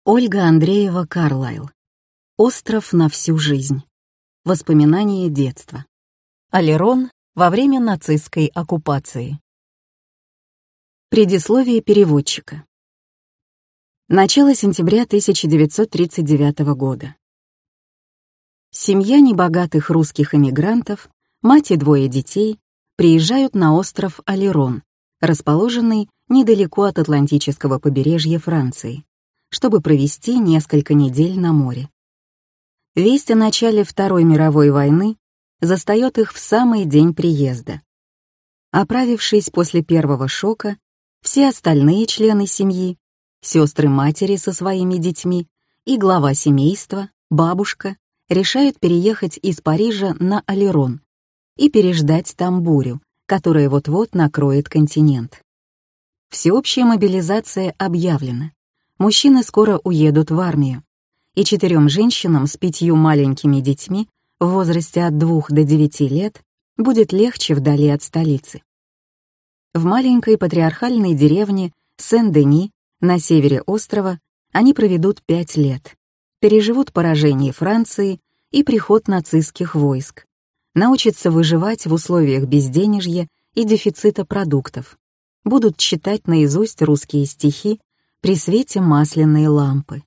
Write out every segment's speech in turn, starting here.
Ольга Андреева Карлайл. Остров на всю жизнь. Воспоминания детства. Алерон во время нацистской оккупации. Предисловие переводчика. Начало сентября 1939 года. Семья небогатых русских эмигрантов, мать и двое детей, приезжают на остров Алерон, расположенный недалеко от Атлантического побережья Франции, чтобы провести несколько недель на море. Весть о начале Второй мировой войны застает их в самый день приезда. Оправившись после первого шока, все остальные члены семьи, сестры матери со своими детьми и глава семейства, бабушка, решают переехать из Парижа на Алерон и переждать там бурю, которая вот-вот накроет континент. Всеобщая мобилизация объявлена. Мужчины скоро уедут в армию, и 4 женщинам с 5 маленькими детьми в возрасте от 2 до 9 лет будет легче вдали от столицы. В маленькой патриархальной деревне Сен-Дени на севере острова они проведут 5 лет, переживут поражение Франции и приход нацистских войск, научатся выживать в условиях безденежья и дефицита продуктов, будут читать наизусть русские стихи при свете масляной лампы.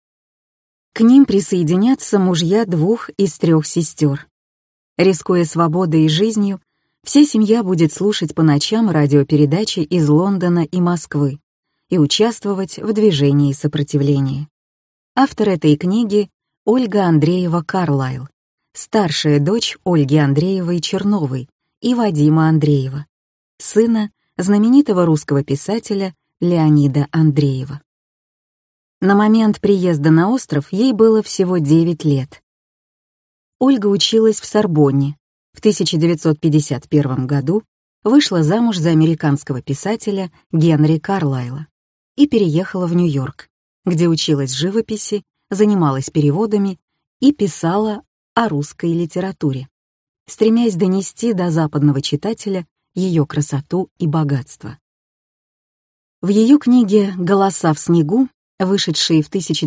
К ним присоединятся мужья 2 из 3 сестер. Рискуя свободой и жизнью, вся семья будет слушать по ночам радиопередачи из Лондона и Москвы и участвовать в движении сопротивления. Автор этой книги — Ольга Андреева Карлайл, старшая дочь Ольги Андреевой Черновой и Вадима Андреева, сына знаменитого русского писателя Леонида Андреева. На момент приезда на остров ей было всего 9 лет. Ольга училась в Сорбонне. В 1951 году вышла замуж за американского писателя Генри Карлайла и переехала в Нью-Йорк, где училась живописи, занималась переводами и писала о русской литературе, стремясь донести до западного читателя ее красоту и богатство. В ее книге «Голоса в снегу», вышедшей в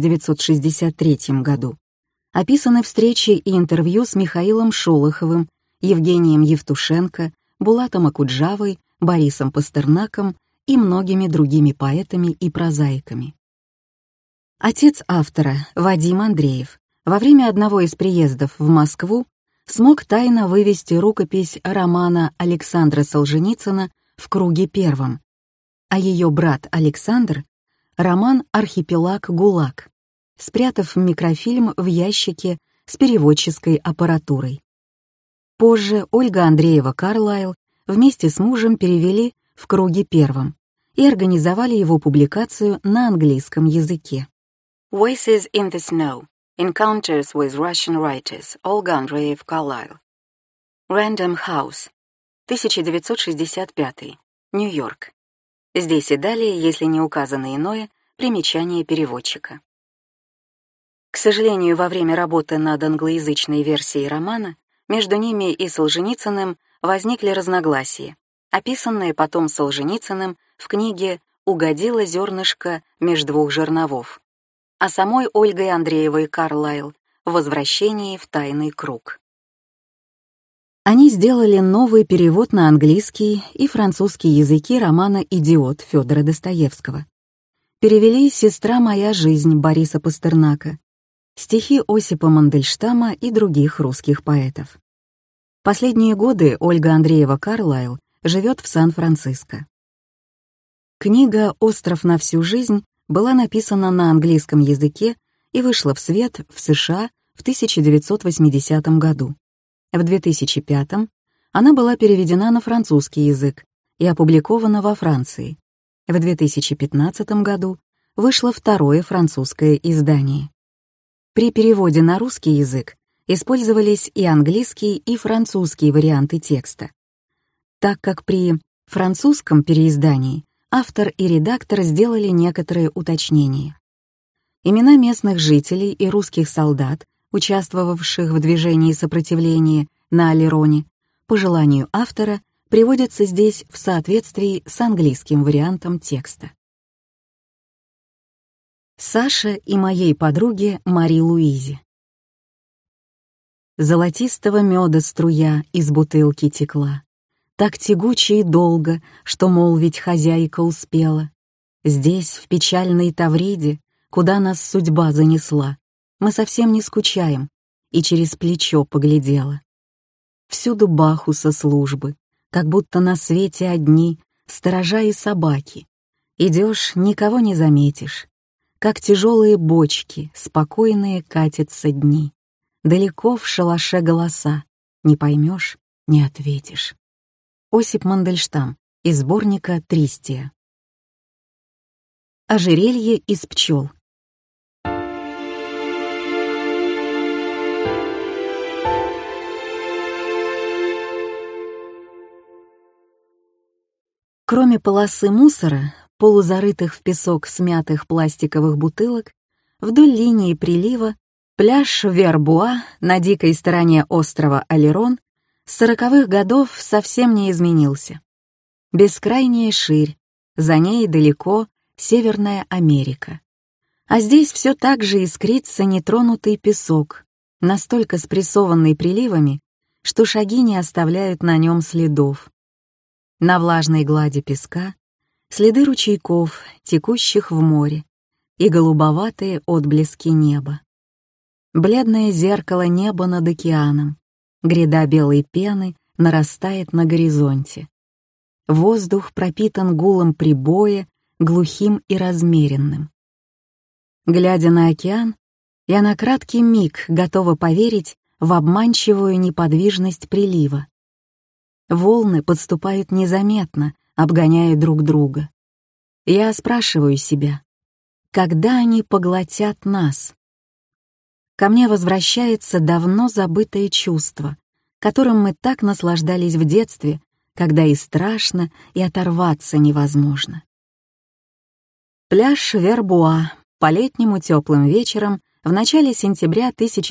1963 году, описаны встречи и интервью с Михаилом Шолоховым, Евгением Евтушенко, Булатом Окуджавой, Борисом Пастернаком и многими другими поэтами и прозаиками. Отец автора, Вадим Андреев, во время одного из приездов в Москву смог тайно вывести рукопись романа Александра Солженицына «В круге первом», а ее брат Александр — роман «Архипелаг ГУЛАГ», спрятав микрофильм в ящике с переводческой аппаратурой. Позже Ольга Андреева Карлайл вместе с мужем перевели «В круге первом» и организовали его публикацию на английском языке. Voices in the Snow. Encounters with Russian Writers. Ольга Андреева Карлайл. Random House. 1965. Нью-Йорк. Здесь и далее, если не указано иное, примечание переводчика. К сожалению, во время работы над англоязычной версией романа между ними и Солженицыным возникли разногласия, описанные потом Солженицыным в книге «Угодило зернышко меж 2 жерновов», а самой Ольгой Андреевой Карлайл в «Возвращении в тайный круг». Они сделали новый перевод на английский и французский языки романа «Идиот» Фёдора Достоевского. Перевели «Сестра моя жизнь» Бориса Пастернака, стихи Осипа Мандельштама и других русских поэтов. Последние годы Ольга Андреева Карлайл живет в Сан-Франциско. Книга «Остров на всю жизнь» была написана на английском языке и вышла в свет в США в 1980 году. В 2005 она была переведена на французский язык и опубликована во Франции. В 2015 году вышло 2-е французское издание. При переводе на русский язык использовались и английский, и французский варианты текста, так как при французском переиздании автор и редактор сделали некоторые уточнения. Имена местных жителей и русских солдат, участвовавших в движении сопротивления на Алероне, по желанию автора, приводятся здесь в соответствии с английским вариантом текста. Саше и моей подруге Мари Луизе. Золотистого меда струя из бутылки текла, так тягуче и долго, что молвить хозяйка успела. Здесь, в печальной Тавриде, куда нас судьба занесла, мы совсем не скучаем, и через плечо поглядела. Всюду Бахуса службы, как будто на свете одни сторожа и собаки. Идешь, никого не заметишь. Как тяжелые бочки, спокойные катятся дни. Далеко в шалаше голоса. Не поймешь, не ответишь. Осип Мандельштам из сборника «Тристия». Ожерелье из пчел. Кроме полосы мусора, полузарытых в песок смятых пластиковых бутылок, вдоль линии прилива пляж Вербуа на дикой стороне острова Олерон с 40-х годов совсем не изменился. Бескрайняя ширь, за ней далеко Северная Америка. А здесь все так же искрится нетронутый песок, настолько спрессованный приливами, что шаги не оставляют на нем следов. На влажной глади песка следы ручейков, текущих в море, и голубоватые отблески неба. Бледное зеркало неба над океаном, гряда белой пены нарастает на горизонте. Воздух пропитан гулом прибоя, глухим и размеренным. Глядя на океан, я на краткий миг готова поверить в обманчивую неподвижность прилива. Волны подступают незаметно, обгоняя друг друга. Я спрашиваю себя, когда они поглотят нас? Ко мне возвращается давно забытое чувство, которым мы так наслаждались в детстве, когда и страшно, и оторваться невозможно. Пляж Вербуа по-летнему теплым вечером в начале сентября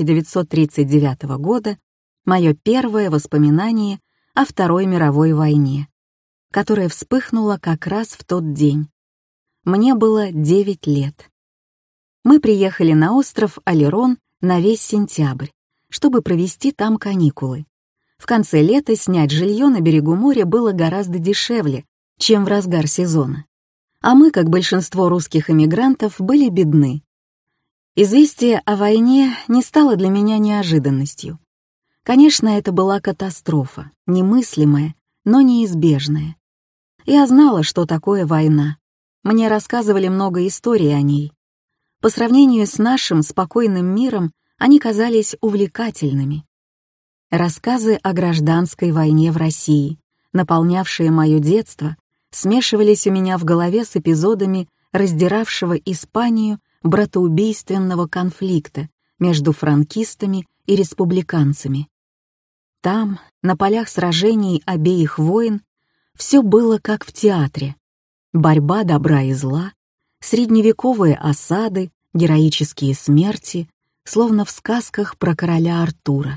1939 года — мое первое воспоминание о Второй мировой войне, которая вспыхнула как раз в тот день. Мне было 9 лет. Мы приехали на остров Олерон на весь сентябрь, чтобы провести там каникулы. В конце лета снять жилье на берегу моря было гораздо дешевле, чем в разгар сезона. А мы, как большинство русских эмигрантов, были бедны. Известие о войне не стало для меня неожиданностью. Конечно, это была катастрофа, немыслимая, но неизбежная. Я знала, что такое война. Мне рассказывали много историй о ней. По сравнению с нашим спокойным миром, они казались увлекательными. Рассказы о гражданской войне в России, наполнявшие мое детство, смешивались у меня в голове с эпизодами раздиравшего Испанию братоубийственного конфликта между франкистами и республиканцами. Там, на полях сражений обеих войн, все было как в театре. Борьба добра и зла, средневековые осады, героические смерти, словно в сказках про короля Артура.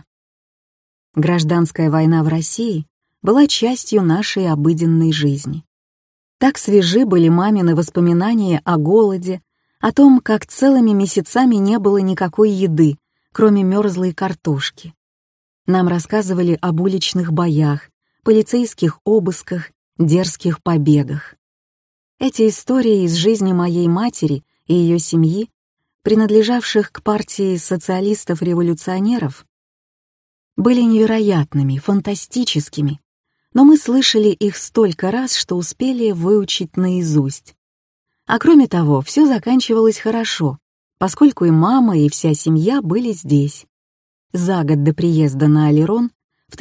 Гражданская война в России была частью нашей обыденной жизни. Так свежи были мамины воспоминания о голоде, о том, как целыми месяцами не было никакой еды, кроме мерзлой картошки. Нам рассказывали об уличных боях, полицейских обысках, дерзких побегах. Эти истории из жизни моей матери и ее семьи, принадлежавших к партии социалистов-революционеров, были невероятными, фантастическими, но мы слышали их столько раз, что успели выучить наизусть. А кроме того, все заканчивалось хорошо, поскольку и мама, и вся семья были здесь. За год до приезда на Олерон в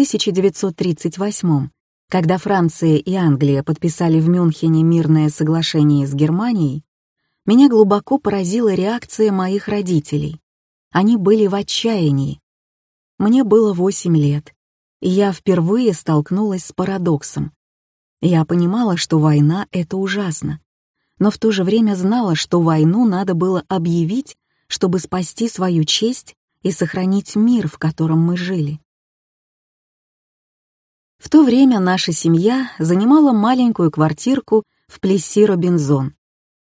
1938, когда Франция и Англия подписали в Мюнхене мирное соглашение с Германией, меня глубоко поразила реакция моих родителей. Они были в отчаянии. Мне было 8 лет, и я впервые столкнулась с парадоксом. Я понимала, что война — это ужасно, но в то же время знала, что войну надо было объявить, чтобы спасти свою честь и сохранить мир, в котором мы жили. В то время наша семья занимала маленькую квартирку в Плесси-Робинзон.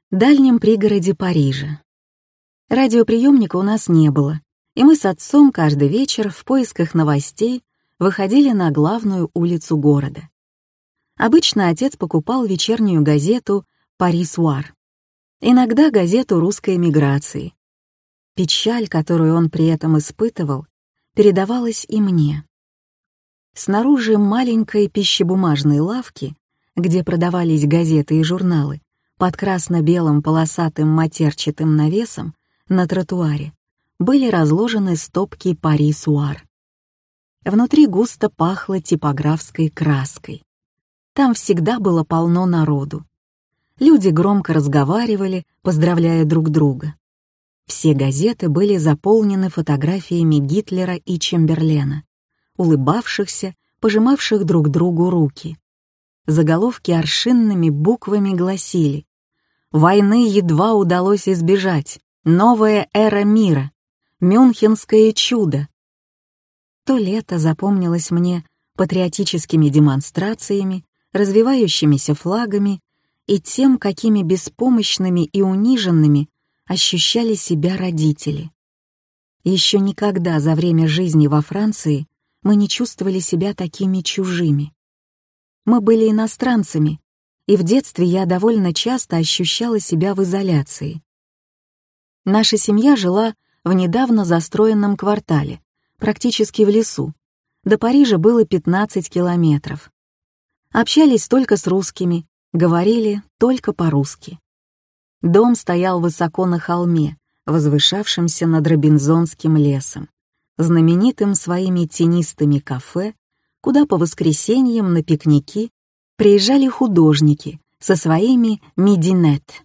дальнем пригороде Парижа. Радиоприемника у нас не было, и мы с отцом каждый вечер в поисках новостей выходили на главную улицу города. Обычно отец покупал вечернюю газету «Пари Суар», иногда газету русской эмиграции. Печаль, которую он при этом испытывал, передавалась и мне. Снаружи маленькой пищебумажной лавки, где продавались газеты и журналы, под красно-белым полосатым матерчатым навесом на тротуаре были разложены стопки «Пари Суар». Внутри густо пахло типографской краской. Там всегда было полно народу. Люди громко разговаривали, поздравляя друг друга. Все газеты были заполнены фотографиями Гитлера и Чемберлена, улыбавшихся, пожимавших друг другу руки. Заголовки аршинными буквами гласили: «Войны едва удалось избежать. Новая эра мира. Мюнхенское чудо». То лето запомнилось мне патриотическими демонстрациями, развивающимися флагами и тем, какими беспомощными и униженными ощущали себя родители. Еще никогда за время жизни во Франции мы не чувствовали себя такими чужими. Мы были иностранцами, и в детстве я довольно часто ощущала себя в изоляции. Наша семья жила в недавно застроенном квартале, практически в лесу. До Парижа было 15 километров. Общались только с русскими, говорили только по-русски. Дом стоял высоко на холме, возвышавшемся над Робинзонским лесом, знаменитым своими тенистыми кафе, куда по воскресеньям на пикники приезжали художники со своими мидинет.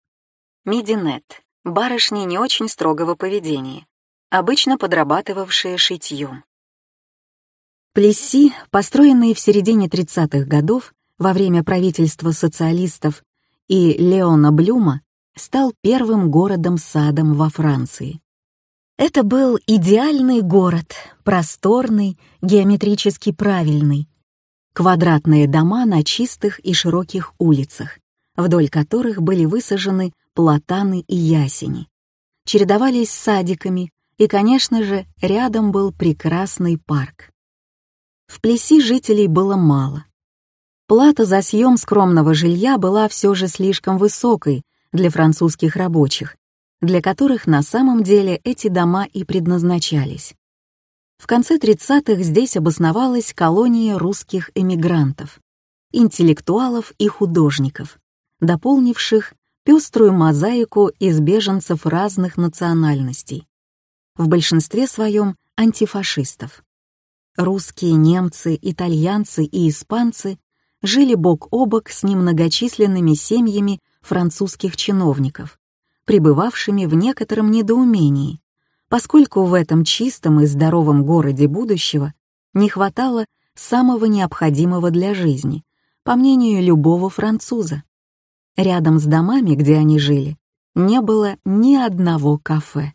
Мидинет — барышни не очень строгого поведения, обычно подрабатывавшие шитьем. Плесси, построенный в середине 30-х годов во время правительства социалистов и Леона Блюма, стал первым городом-садом во Франции. Это был идеальный город, просторный, геометрически правильный. Квадратные дома на чистых и широких улицах, вдоль которых были высажены платаны и ясени, чередовались с садиками, и, конечно же, рядом был прекрасный парк. В Плесси жителей было мало. Плата за съем скромного жилья была все же слишком высокой для французских рабочих, для которых на самом деле эти дома и предназначались. В конце 30-х здесь обосновалась колония русских эмигрантов, интеллектуалов и художников, дополнивших пеструю мозаику из беженцев разных национальностей, в большинстве своем антифашистов. Русские, немцы, итальянцы и испанцы жили бок о бок с немногочисленными семьями французских чиновников, пребывавшими в некотором недоумении, поскольку в этом чистом и здоровом городе будущего не хватало самого необходимого для жизни, по мнению любого француза. Рядом с домами, где они жили, не было ни одного кафе.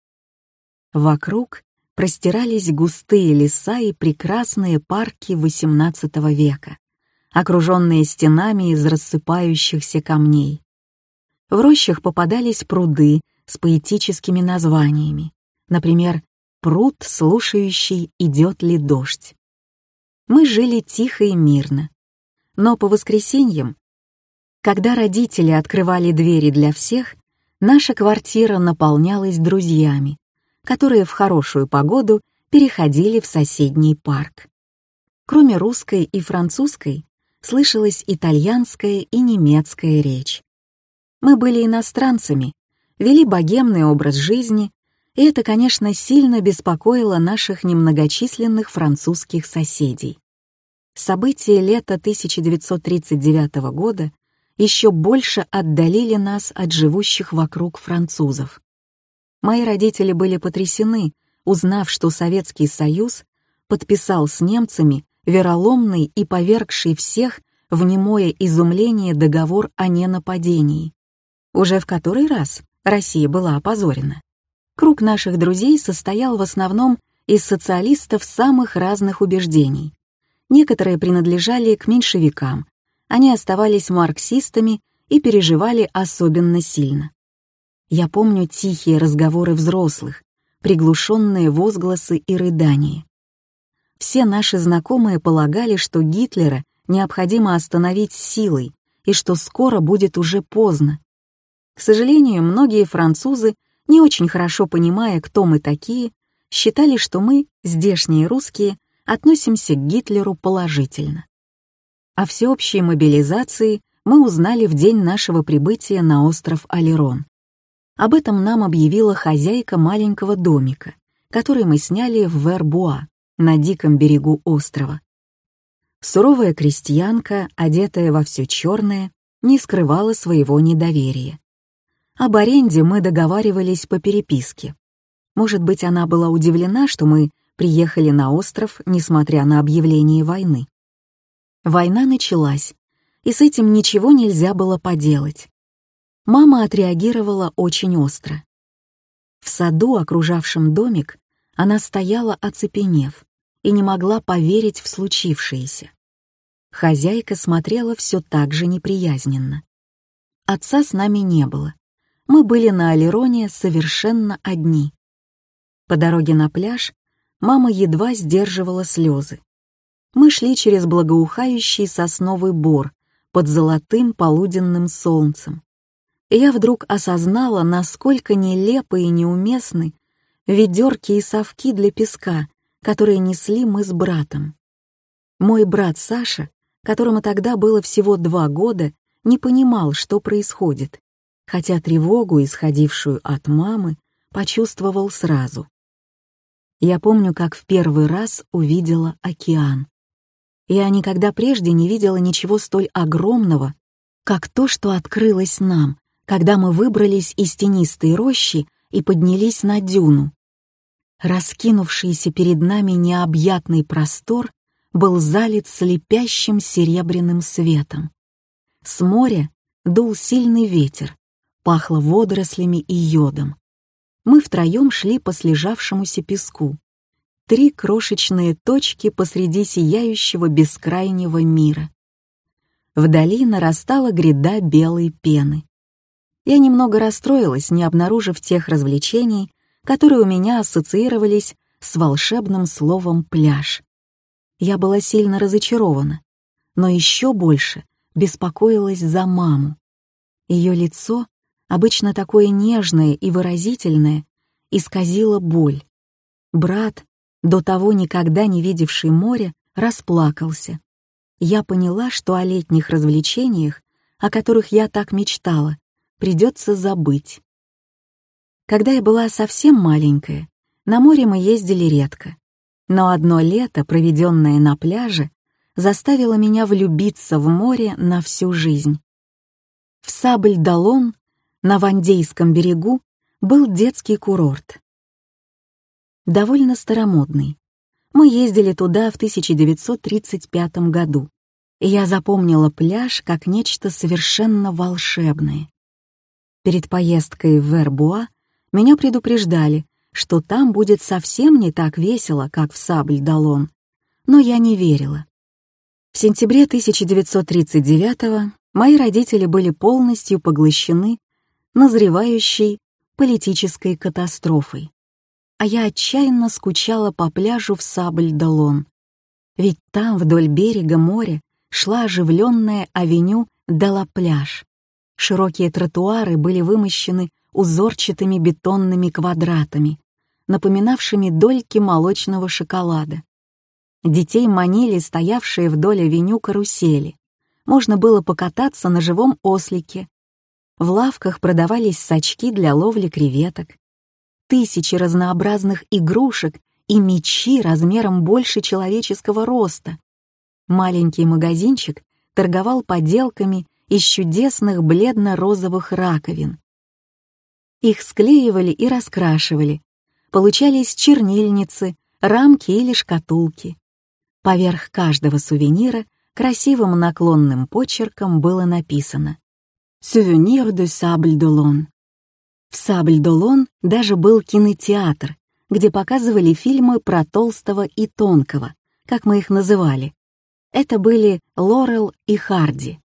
Вокруг простирались густые леса и прекрасные парки XVIII века, окруженные стенами из рассыпающихся камней. В рощах попадались пруды с поэтическими названиями, например, «Пруд, слушающий, идет ли дождь». Мы жили тихо и мирно, но по воскресеньям, когда родители открывали двери для всех, наша квартира наполнялась друзьями, которые в хорошую погоду переходили в соседний парк. Кроме русской и французской, слышалась итальянская и немецкая речь. Мы были иностранцами, вели богемный образ жизни, и это, конечно, сильно беспокоило наших немногочисленных французских соседей. События лета 1939 года еще больше отдалили нас от живущих вокруг французов. Мои родители были потрясены, узнав, что Советский Союз подписал с немцами вероломный и повергший всех в немое изумление договор о ненападении. Уже в который раз Россия была опозорена. Круг наших друзей состоял в основном из социалистов самых разных убеждений. Некоторые принадлежали к меньшевикам, они оставались марксистами и переживали особенно сильно. Я помню тихие разговоры взрослых, приглушенные возгласы и рыдания. Все наши знакомые полагали, что Гитлера необходимо остановить силой и что скоро будет уже поздно. К сожалению, многие французы, не очень хорошо понимая, кто мы такие, считали, что мы, здешние русские, относимся к Гитлеру положительно. О всеобщей мобилизации мы узнали в день нашего прибытия на остров Олерон. Об этом нам объявила хозяйка маленького домика, который мы сняли в Вербуа, на диком берегу острова. Суровая крестьянка, одетая во все черное, не скрывала своего недоверия. Об аренде мы договаривались по переписке. Может быть, она была удивлена, что мы приехали на остров, несмотря на объявление войны. Война началась, и с этим ничего нельзя было поделать. Мама отреагировала очень остро. В саду, окружавшем домик, она стояла, оцепенев, и не могла поверить в случившееся. Хозяйка смотрела все так же неприязненно. Отца с нами не было. Мы были на Олероне совершенно одни. По дороге на пляж мама едва сдерживала слезы. Мы шли через благоухающий сосновый бор под золотым полуденным солнцем. И я вдруг осознала, насколько нелепы и неуместны ведерки и совки для песка, которые несли мы с братом. Мой брат Саша, которому тогда было всего 2 года, не понимал, что происходит, хотя тревогу, исходившую от мамы, почувствовал сразу. Я помню, как в первый раз увидела океан. Я никогда прежде не видела ничего столь огромного, как то, что открылось нам, когда мы выбрались из тенистой рощи и поднялись на дюну. Раскинувшийся перед нами необъятный простор был залит слепящим серебряным светом. С моря дул сильный ветер, пахло водорослями и йодом. Мы втроем шли по слежавшемуся песку. 3 крошечные точки посреди сияющего бескрайнего мира. Вдали нарастала гряда белой пены. Я немного расстроилась, не обнаружив тех развлечений, которые у меня ассоциировались с волшебным словом «пляж». Я была сильно разочарована, но еще больше беспокоилась за маму. Ее лицо, обычно такое нежное и выразительное, исказило боль. Брат, до того никогда не видевший море, расплакался. Я поняла, что о летних развлечениях, о которых я так мечтала, придется забыть. Когда я была совсем маленькая, на море мы ездили редко, но одно лето, проведенное на пляже, заставило меня влюбиться в море на всю жизнь. В Сабль-Долон, на Вандейском берегу, был детский курорт. Довольно старомодный. Мы ездили туда в 1935 году, и я запомнила пляж как нечто совершенно волшебное. Перед поездкой в Вербуа меня предупреждали, что там будет совсем не так весело, как в Сабль-Долон, но я не верила. В сентябре 1939-го мои родители были полностью поглощены назревающей политической катастрофой, а я отчаянно скучала по пляжу в Сабль-Долон, ведь там вдоль берега моря шла оживленная авеню де-ла-Пляж. Широкие тротуары были вымощены узорчатыми бетонными квадратами, напоминавшими дольки молочного шоколада. Детей манили стоявшие вдоль авеню карусели. Можно было покататься на живом ослике. В лавках продавались сачки для ловли креветок. Тысячи разнообразных игрушек и мячи размером больше человеческого роста. Маленький магазинчик торговал поделками из чудесных бледно-розовых раковин. Их склеивали и раскрашивали. Получались чернильницы, рамки или шкатулки. Поверх каждого сувенира красивым наклонным почерком было написано «Souvenir de Sable-d'Olonne». В Сабль-Долон даже был кинотеатр, где показывали фильмы про Толстого и Тонкого, как мы их называли. Это были Лорел и Харди.